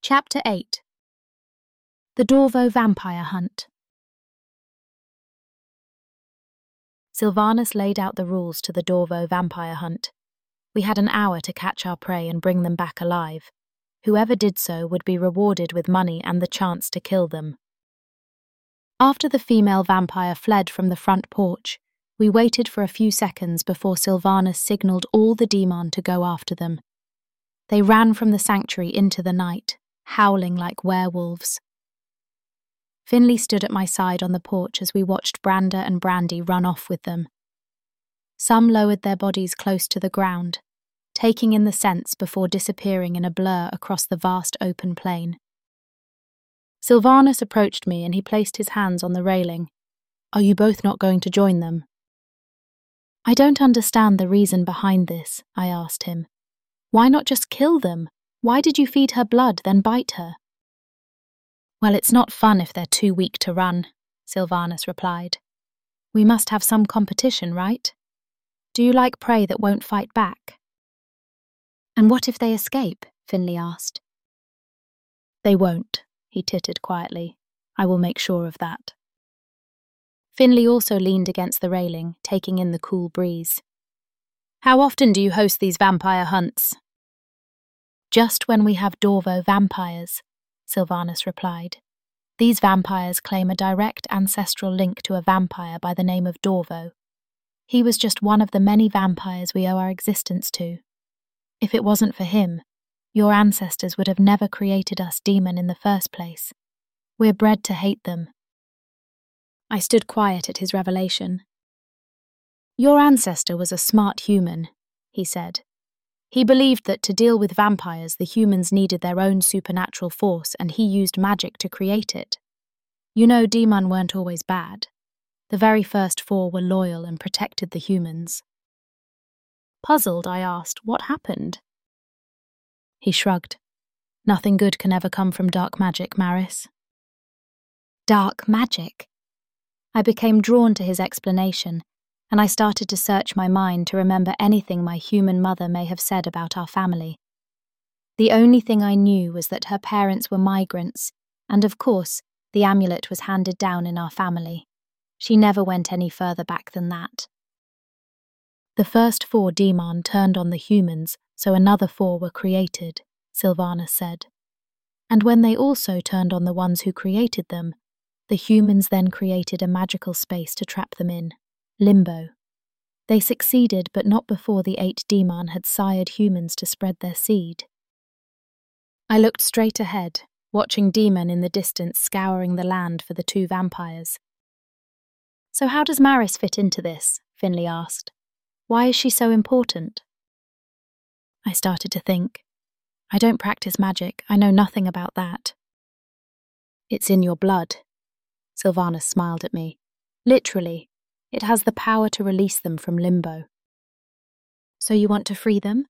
Chapter 8. The Dorvo Vampire Hunt. Sylvanus laid out the rules to the Dorvo vampire hunt. We had an hour to catch our prey and bring them back alive. Whoever did so would be rewarded with money and the chance to kill them. After the female vampire fled from the front porch, we waited for a few seconds before Sylvanus signalled all the demon to go after them. They ran from the sanctuary into the night, howling like werewolves. Finley stood at my side on the porch as we watched Branda and Brandy run off with them. Some lowered their bodies close to the ground, taking in the scents before disappearing in a blur across the vast open plain. Sylvanus approached me and he placed his hands on the railing. "Are you both not going to join them?" "I don't understand the reason behind this," I asked him. "Why not just kill them? Why did you feed her blood, then bite her?" "Well, it's not fun if they're too weak to run," Sylvanus replied. "We must have some competition, right? Do you like prey that won't fight back?" "And what if they escape?" Finley asked. "They won't," he tittered quietly. "I will make sure of that." Finley also leaned against the railing, taking in the cool breeze. "How often do you host these vampire hunts?" "Just when we have Dorvo vampires," Sylvanus replied. "These vampires claim a direct ancestral link to a vampire by the name of Dorvo. He was just one of the many vampires we owe our existence to. If it wasn't for him, your ancestors would have never created us demon in the first place. We're bred to hate them." I stood quiet at his revelation. "Your ancestor was a smart human," he said. "He believed that to deal with vampires, the humans needed their own supernatural force, and he used magic to create it. You know, demon weren't always bad. The very first four were loyal and protected the humans." Puzzled, I asked, "What happened?" He shrugged. "Nothing good can ever come from dark magic, Maris." Dark magic? I became drawn to his explanation, and I started to search my mind to remember anything my human mother may have said about our family. The only thing I knew was that her parents were migrants, and of course, the amulet was handed down in our family. She never went any further back than that. "The first four demon turned on the humans, so another four were created," Sylvanus said. "And when they also turned on the ones who created them, the humans then created a magical space to trap them in. Limbo. They succeeded, but not before the 8 demon had sired humans to spread their seed." I looked straight ahead, watching Demon in the distance scouring the land for the 2 vampires. "So how does Maris fit into this?" Finley asked. "Why is she so important?" I started to think. I don't practice magic. I know nothing about that. "It's in your blood." Sylvanus smiled at me. "Literally. It has the power to release them from limbo." "So you want to free them?"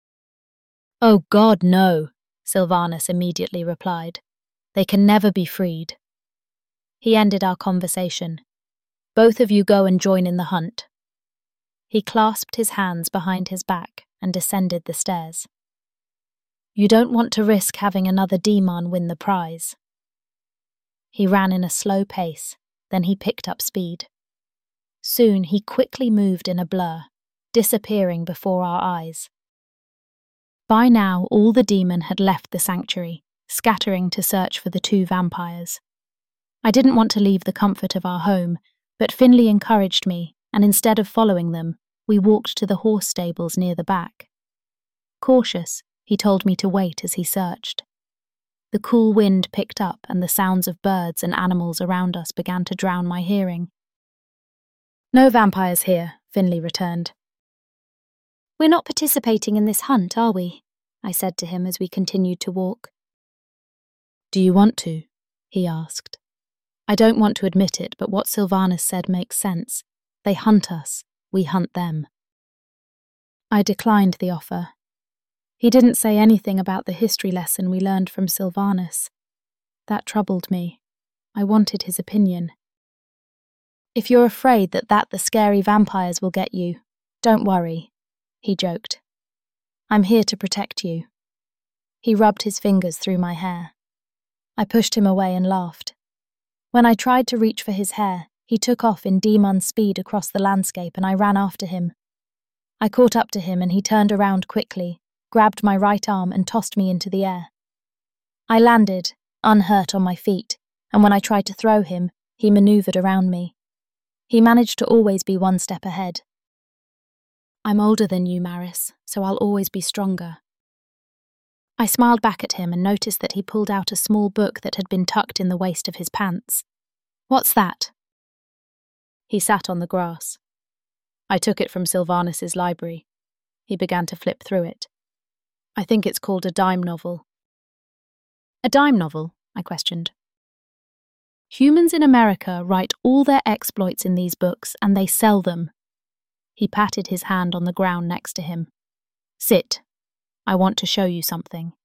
"Oh God, no," Sylvanus immediately replied. "They can never be freed." He ended our conversation. "Both of you go and join in the hunt." He clasped his hands behind his back and descended the stairs. "You don't want to risk having another demon win the prize." He ran in a slow pace, then he picked up speed. Soon he quickly moved in a blur, disappearing before our eyes. By now all the demon had left the sanctuary, scattering to search for the 2 vampires. I didn't want to leave the comfort of our home, but Finley encouraged me, and instead of following them, we walked to the horse stables near the back. Cautious, he told me to wait as he searched. The cool wind picked up and the sounds of birds and animals around us began to drown my hearing. "No vampires here," Finley returned. "We're not participating in this hunt, are we?" I said to him as we continued to walk. "Do you want to?" he asked. I don't want to admit it, but what Sylvanus said makes sense. They hunt us, we hunt them. I declined the offer. He didn't say anything about the history lesson we learned from Sylvanus. That troubled me. I wanted his opinion. "If you're afraid that the scary vampires will get you, don't worry," he joked. "I'm here to protect you." He rubbed his fingers through my hair. I pushed him away and laughed. When I tried to reach for his hair, he took off in demon speed across the landscape and I ran after him. I caught up to him and he turned around quickly, grabbed my right arm and tossed me into the air. I landed, unhurt, on my feet, and when I tried to throw him, he maneuvered around me. He managed to always be one step ahead. I'm older than you, Maris, so I'll always be stronger. I smiled back at him and noticed that he pulled out a small book that had been tucked in the waist of his pants. What's that? He sat on the grass. I took it from Sylvanus's library. He began to flip through it. I think it's called a dime novel. A dime novel? I questioned. Humans in America write all their exploits in these books and they sell them. He patted his hand on the ground next to him. Sit. I want to show you something.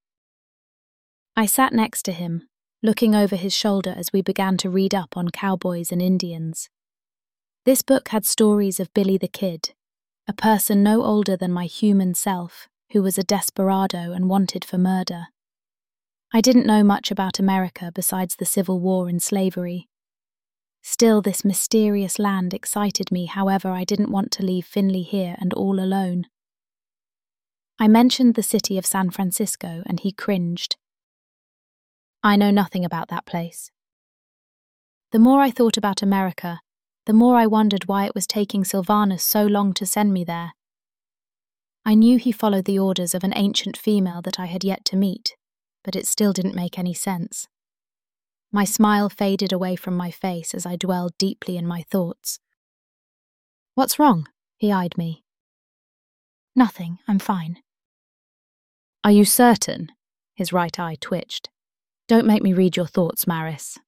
I sat next to him, looking over his shoulder as we began to read up on cowboys and Indians. This book had stories of Billy the Kid, a person no older than my human self, who was a desperado and wanted for murder. I didn't know much about America besides the Civil War and slavery. Still, this mysterious land excited me, however, I didn't want to leave Finley here and all alone. I mentioned the city of San Francisco and he cringed. I know nothing about that place. The more I thought about America, the more I wondered why it was taking Sylvanus so long to send me there. I knew he followed the orders of an ancient female that I had yet to meet, but it still didn't make any sense. My smile faded away from my face as I dwelled deeply in my thoughts. What's wrong? He eyed me. Nothing, I'm fine. Are you certain? His right eye twitched. Don't make me read your thoughts, Maris.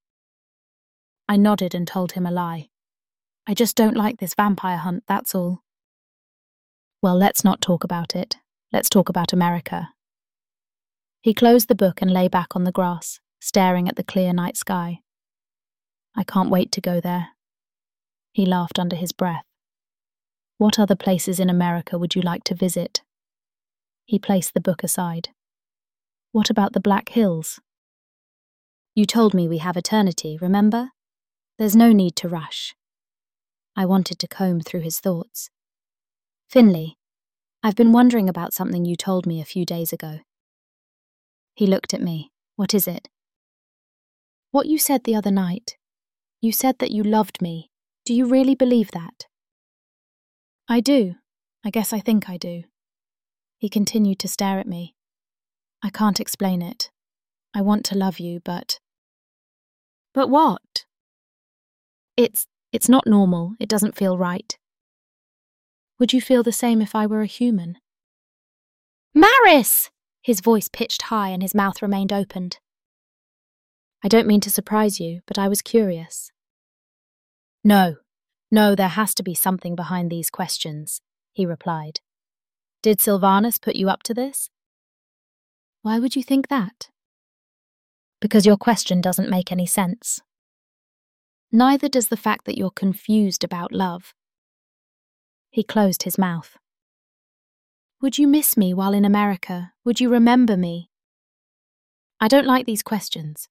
I nodded and told him a lie. I just don't like this vampire hunt, that's all. Well, let's not talk about it. Let's talk about America. He closed the book and lay back on the grass, staring at the clear night sky. I can't wait to go there. He laughed under his breath. What other places in America would you like to visit? He placed the book aside. What about the Black Hills? You told me we have eternity, remember? There's no need to rush. I wanted to comb through his thoughts. Finley, I've been wondering about something you told me a few days ago. He looked at me. What is it? What you said the other night. You said that you loved me. Do you really believe that? I do. I guess I think I do. He continued to stare at me. I can't explain it. I want to love you, but... But what? It's not normal. It doesn't feel right. Would you feel the same if I were a human? Maris! His voice pitched high and his mouth remained opened. I don't mean to surprise you, but I was curious. No, there has to be something behind these questions, he replied. Did Sylvanus put you up to this? Why would you think that? Because your question doesn't make any sense. Neither does the fact that you're confused about love. He closed his mouth. Would you miss me while in America? Would you remember me? I don't like these questions.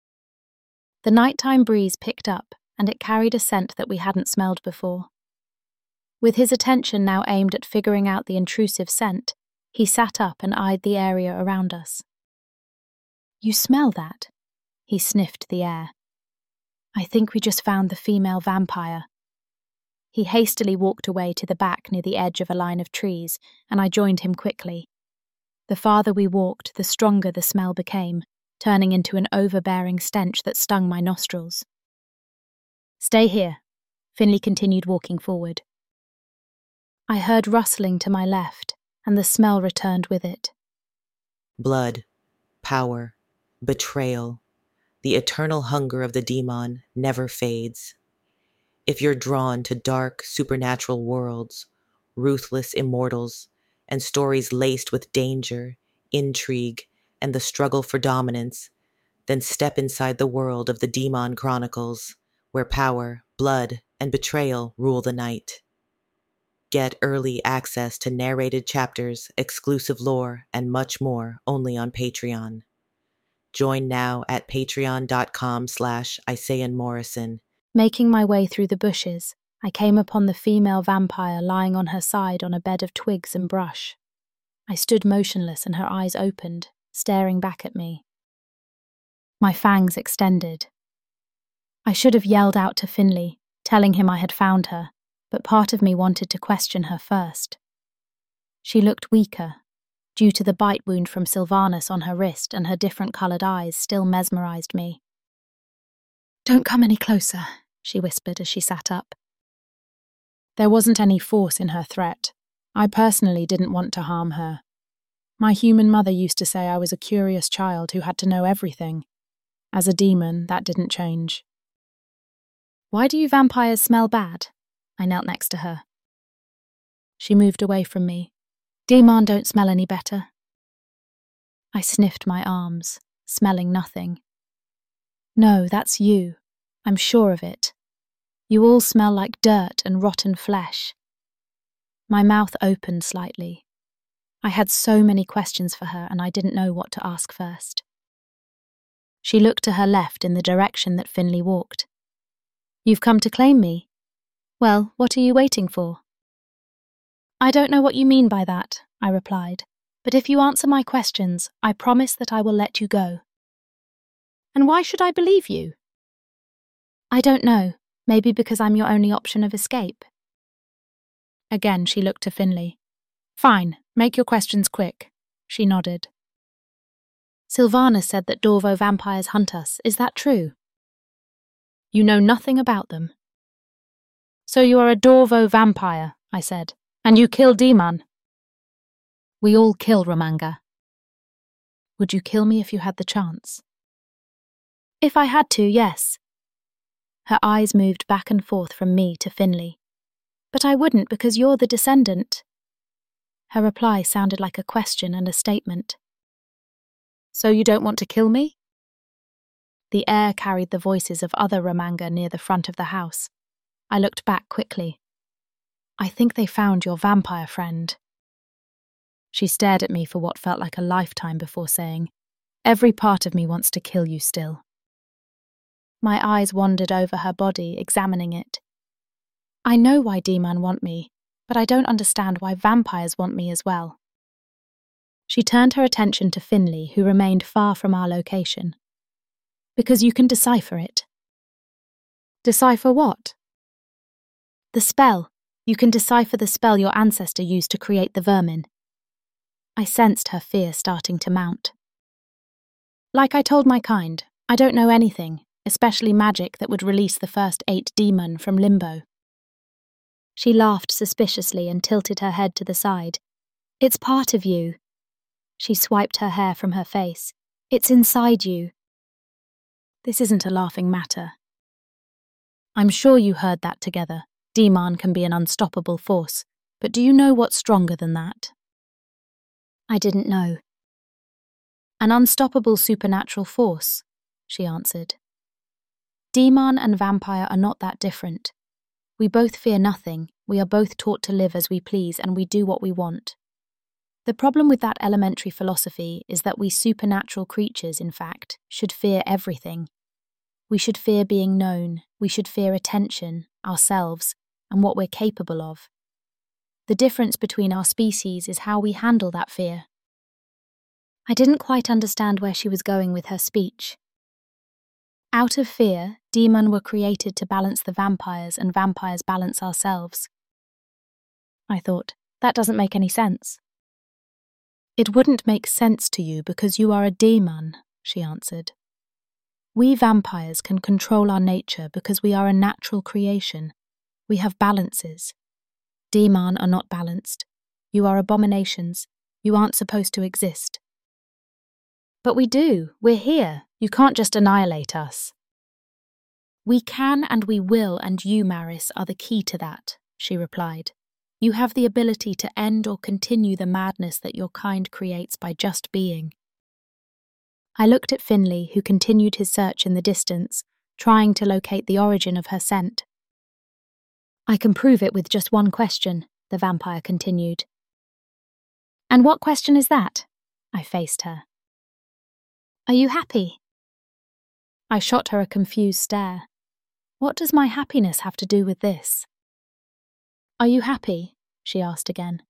The nighttime breeze picked up, and it carried a scent that we hadn't smelled before. With his attention now aimed at figuring out the intrusive scent, he sat up and eyed the area around us. You smell that? He sniffed the air. I think we just found the female vampire. He hastily walked away to the back near the edge of a line of trees, and I joined him quickly. The farther we walked, the stronger the smell became, turning into an overbearing stench that stung my nostrils. Stay here, Finley continued walking forward. I heard rustling to my left, and the smell returned with it. Blood, power, betrayal, the eternal hunger of the demon never fades. If you're drawn to dark, supernatural worlds, ruthless immortals, and stories laced with danger, intrigue, and the struggle for dominance, then step inside the world of the Demon Chronicles, where power, blood, and betrayal rule the night. Get early access to narrated chapters, exclusive lore, and much more only on Patreon. Join now at patreon.com/IsayanMorrison. Making my way through the bushes, I came upon the female vampire lying on her side on a bed of twigs and brush. I stood motionless and her eyes opened, staring back at me. My fangs extended. I should have yelled out to Finley, telling him I had found her, but part of me wanted to question her first. She looked weaker, due to the bite wound from Sylvanus on her wrist, and her different-coloured eyes still mesmerised me. "Don't come any closer," she whispered as she sat up. There wasn't any force in her threat. I personally didn't want to harm her. My human mother used to say I was a curious child who had to know everything. As a demon, that didn't change. "Why do you vampires smell bad?" I knelt next to her. She moved away from me. "Demon don't smell any better." I sniffed my arms, smelling nothing. "No, that's you. I'm sure of it. You all smell like dirt and rotten flesh." My mouth opened slightly. I had so many questions for her and I didn't know what to ask first. She looked to her left in the direction that Finley walked. "You've come to claim me? Well, what are you waiting for?" "I don't know what you mean by that," I replied, "but if you answer my questions, I promise that I will let you go." "And why should I believe you?" "I don't know. Maybe because I'm your only option of escape." Again, she looked to Finley. "Fine, make your questions quick." She nodded. "Sylvanus said that Dorvo vampires hunt us. Is that true?" "You know nothing about them." "So you are a Dorvo vampire," I said, "and you kill Demon." "We all kill Ramanga." "Would you kill me if you had the chance?" "If I had to, yes." Her eyes moved back and forth from me to Finley. "But I wouldn't because you're the descendant." Her reply sounded like a question and a statement. "So you don't want to kill me?" The air carried the voices of other Ramanga near the front of the house. I looked back quickly. "I think they found your vampire friend." She stared at me for what felt like a lifetime before saying, "Every part of me wants to kill you still." My eyes wandered over her body, examining it. "I know why Demon want me, but I don't understand why vampires want me as well." She turned her attention to Finley, who remained far from our location. "Because you can decipher it." "Decipher what?" "The spell. You can decipher the spell your ancestor used to create the vermin." I sensed her fear starting to mount. "Like I told my kind, I don't know anything, especially magic that would release the first 8 demon from limbo." She laughed suspiciously and tilted her head to the side. "It's part of you." She swiped her hair from her face. "It's inside you." This isn't a laughing matter. "I'm sure you heard that together. Demon can be an unstoppable force, but do you know what's stronger than that?" I didn't know. "An unstoppable supernatural force," she answered. "Demon and vampire are not that different. We both fear nothing, we are both taught to live as we please, and we do what we want. The problem with that elementary philosophy is that we supernatural creatures, in fact, should fear everything. We should fear being known, we should fear attention, ourselves, and what we're capable of. The difference between our species is how we handle that fear." I didn't quite understand where she was going with her speech. Out of fear, demon were created to balance the vampires, and vampires balance ourselves. I thought, that doesn't make any sense. "It wouldn't make sense to you because you are a demon," she answered. "We vampires can control our nature because we are a natural creation. We have balances. Demon are not balanced. You are abominations. You aren't supposed to exist." "But we do. We're here. You can't just annihilate us." "We can and we will, and you, Maris, are the key to that," she replied. "You have the ability to end or continue the madness that your kind creates by just being." I looked at Finley, who continued his search in the distance, trying to locate the origin of her scent. "I can prove it with just one question. the vampire continued. And what question is that? I faced her. Are you happy? I shot her a confused stare. What does my happiness have to do with this? Are you happy? She asked again.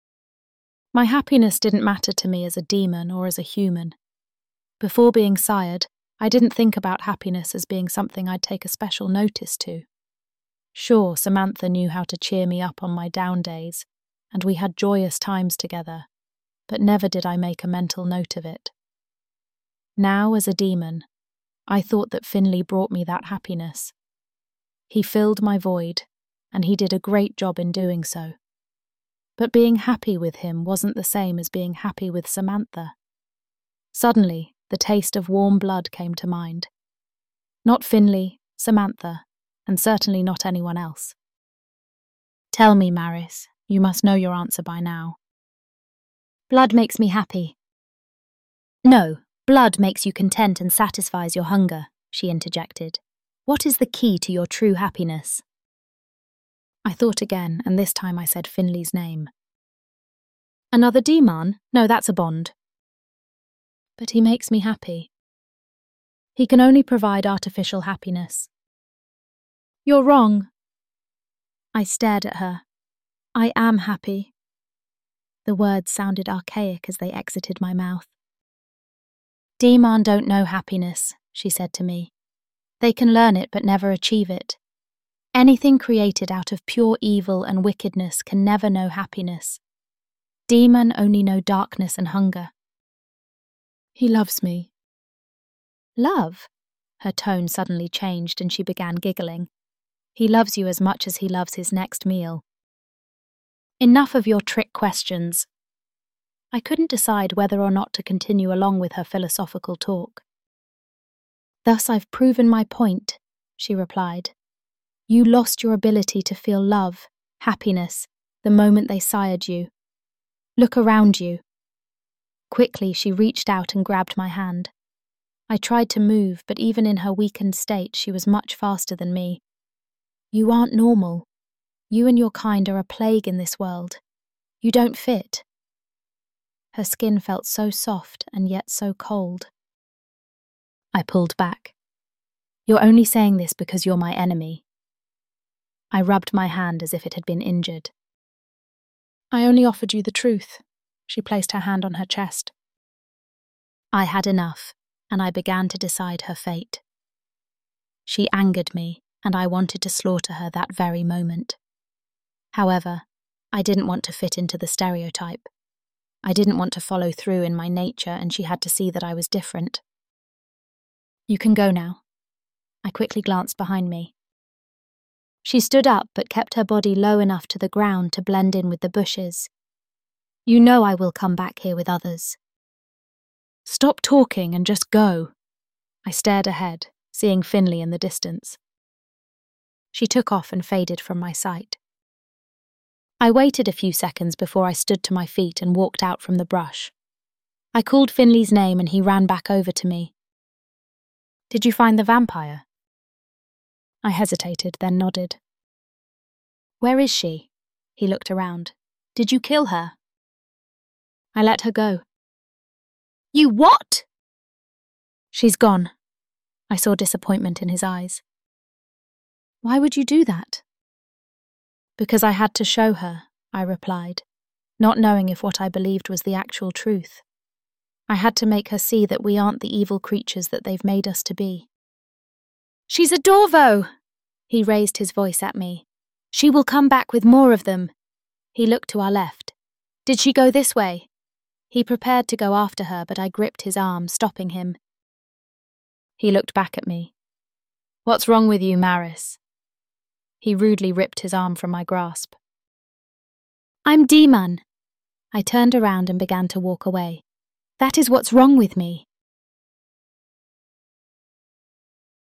My happiness didn't matter to me as a demon or as a human. Before being sired, I didn't think about happiness as being something I'd take a special notice to. Sure, Samantha knew how to cheer me up on my down days, and we had joyous times together, but never did I make a mental note of it. Now, as a demon, I thought that Finley brought me that happiness. He filled my void, and he did a great job in doing so. But being happy with him wasn't the same as being happy with Samantha. Suddenly, the taste of warm blood came to mind. Not Finley, Samantha, and certainly not anyone else. Tell me, Maris, you must know your answer by now. Blood makes me happy. No, blood makes you content and satisfies your hunger, she interjected. What is the key to your true happiness? I thought again, and this time I said Finley's name. Another demon? No, that's a Bond. But he makes me happy. He can only provide artificial happiness. You're wrong. I stared at her. I am happy. The words sounded archaic as they exited my mouth. Demon don't know happiness, she said to me. They can learn it but never achieve it. Anything created out of pure evil and wickedness can never know happiness. Demon only know darkness and hunger. He loves me. Love? Her tone suddenly changed and she began giggling. He loves you as much as he loves his next meal. Enough of your trick questions. I couldn't decide whether or not to continue along with her philosophical talk. Thus I've proven my point, she replied. You lost your ability to feel love, happiness, the moment they sired you. Look around you. Quickly she reached out and grabbed my hand. I tried to move, but even in her weakened state she was much faster than me. You aren't normal. You and your kind are a plague in this world. You don't fit. Her skin felt so soft and yet so cold. I pulled back. You're only saying this because you're my enemy. I rubbed my hand as if it had been injured. I only offered you the truth. She placed her hand on her chest. I had enough, and I began to decide her fate. She angered me, and I wanted to slaughter her that very moment. However, I didn't want to fit into the stereotype. I didn't want to follow through in my nature, and she had to see that I was different. You can go now. I quickly glanced behind me. She stood up but kept her body low enough to the ground to blend in with the bushes. You know I will come back here with others. Stop talking and just go. I stared ahead, seeing Finley in the distance. She took off and faded from my sight. I waited a few seconds before I stood to my feet and walked out from the brush. I called Finley's name and he ran back over to me. Did you find the vampire? I hesitated, then nodded. Where is she? He looked around. Did you kill her? I let her go. You what? She's gone. I saw disappointment in his eyes. Why would you do that? Because I had to show her, I replied, not knowing if what I believed was the actual truth. I had to make her see that we aren't the evil creatures that they've made us to be. She's a Dorvo! He raised his voice at me. She will come back with more of them. He looked to our left. Did she go this way? He prepared to go after her, but I gripped his arm, stopping him. He looked back at me. What's wrong with you, Maris? He rudely ripped his arm from my grasp. I'm Demon. I turned around and began to walk away. That is what's wrong with me.